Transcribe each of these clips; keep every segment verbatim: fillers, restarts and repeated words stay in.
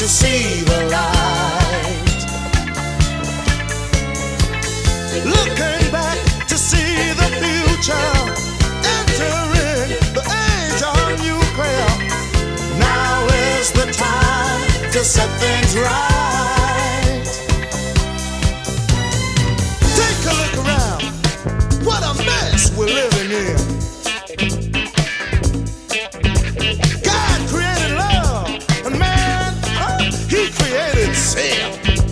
to see the light. Looking back to see the future, entering the age of nuclear. Now is the time to set things right. Take a look around, what a mess we're living in. God created love, and man, huh, he created sin.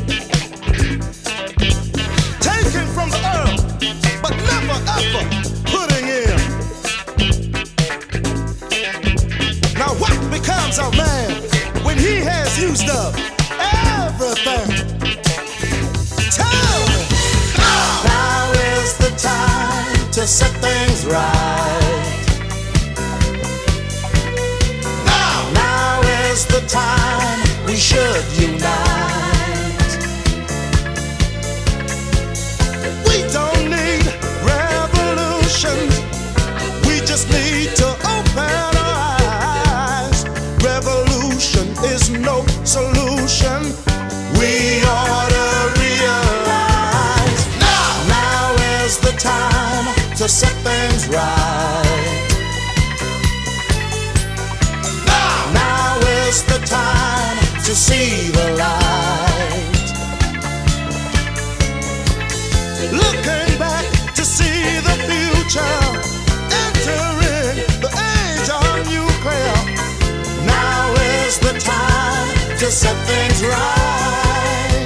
Taking from the earth, but never ever putting in. Now what becomes of man when he has used up everything? Tell me. Now, now is the time to set things right. Now, now is the time we should unite. We don't need revolution, we just need to open our eyes. Revolution is no solution, we ought to realize. Now, now is the time to set things right. Now, now is the time to see the light. Looking back to see the future, entering the age of nuclear. Now is the time to set things right.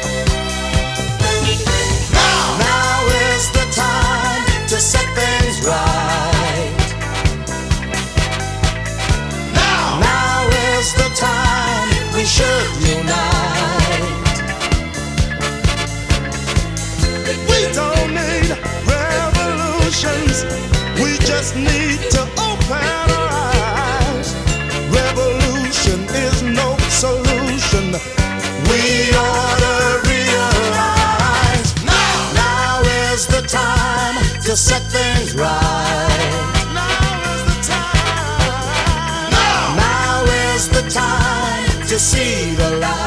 Now, now is the time to set things right. Now, now is the time we should unite. We don't need revolutions, we just need to open our eyes. Revolution is no solution, we ought to realize. Now, now is the time to set things right. Now is the time. Now, now is the time to see the light.